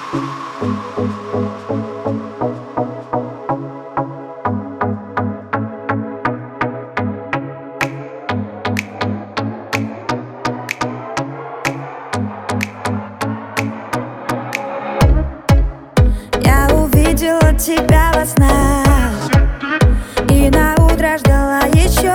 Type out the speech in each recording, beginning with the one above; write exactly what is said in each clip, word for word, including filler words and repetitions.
Я увидела тебя во снах и на утро ждала еще.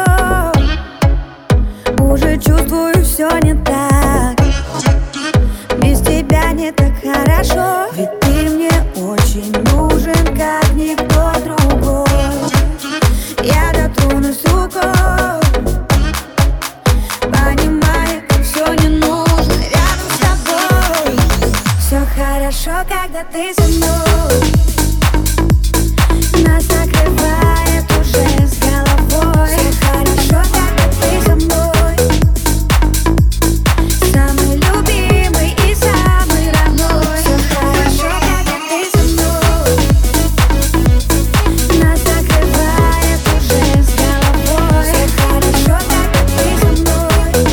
Уже чувствую, все не так. Без тебя не так хорошо. Ведь ты мне очень нужен, как никто другой. Я дотронусь рукой, понимая, как все не нужно рядом с тобой. Все хорошо, когда ты со мной. Нас накрывает уже с головой. Все хорошо, когда ты со мной. Самый любимый и самый родной. Все хорошо, когда ты со мной. Нас накрывает уже с головой. Все хорошо, когда ты со мной.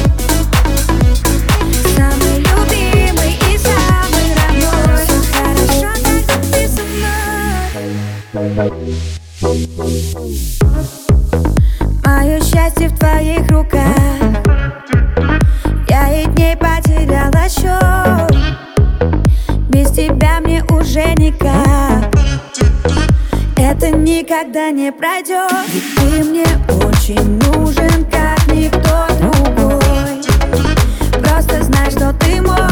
Самый любимый и самый родной. Все хорошо, когда ты со мной. Мое счастье в твоих руках. Я и дней потеряла счет. Без тебя мне уже никак. Это никогда не пройдет. Ведь ты мне очень нужен, как никто другой. Просто знай, что ты мой.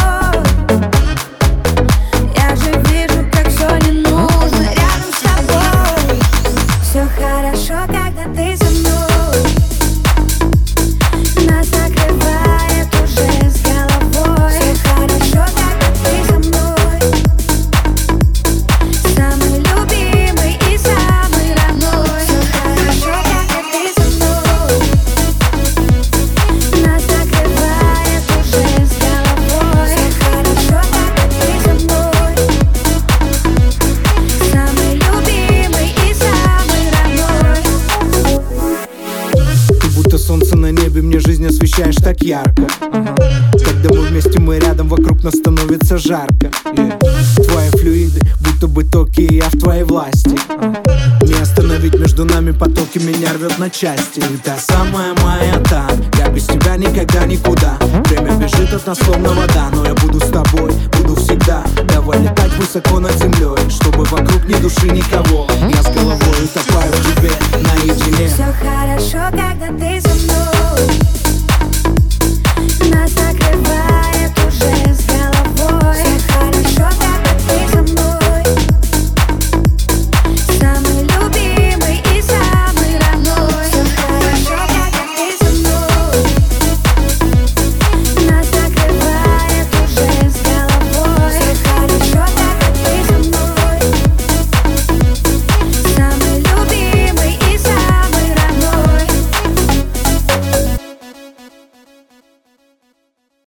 Я же вижу, как все не нужно рядом с тобой. Все хорошо, когда ты со мной. Нас накрывает уже с головой. Все хорошо, когда ты со мной. Самый любимый и самый родной. Все хорошо, когда ты со мной. Нас накрывает уже с головой. Все хорошо, когда ты со мной. Самый любимый и самый родной. Ты будто солнце на небе, мне жизнь освещаешь так ярко. Ага. Когда мы вместе, мы рядом, вокруг нас становится жарко. Yeah. Твои флюиды, будто бы токи, и я в твоей власти. Ага. Не остановить между нами потоки, меня рвет на части. И та самая моя та, я без тебя никогда никуда. Время бежит от нас словно вода, но я буду с тобой, буду всегда. Давай летать высоко над землей, чтобы вокруг ни души никого. Я с головой утопаю в тебе наедине. Все хорошо, когда ты со мной.